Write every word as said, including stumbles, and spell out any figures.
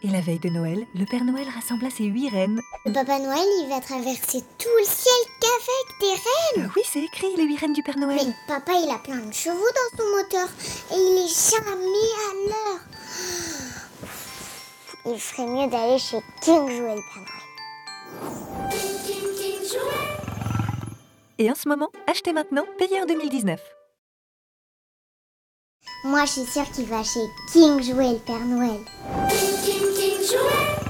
Et la veille de Noël, le Père Noël rassembla ses huit reines. Le Papa Noël, il va traverser tout le ciel qu'avec des reines. Euh, oui, c'est écrit, les huit reines du Père Noël. Mais papa, il a plein de chevaux dans son moteur et il est jamais à l'heure. Il ferait mieux d'aller chez King jouer le Père Noël. King, King, King jouer. Et en ce moment, achetez maintenant, payez en deux mille dix-neuf. Moi, je suis sûre qu'il va chez King jouer le Père Noël. King, King, King jouer.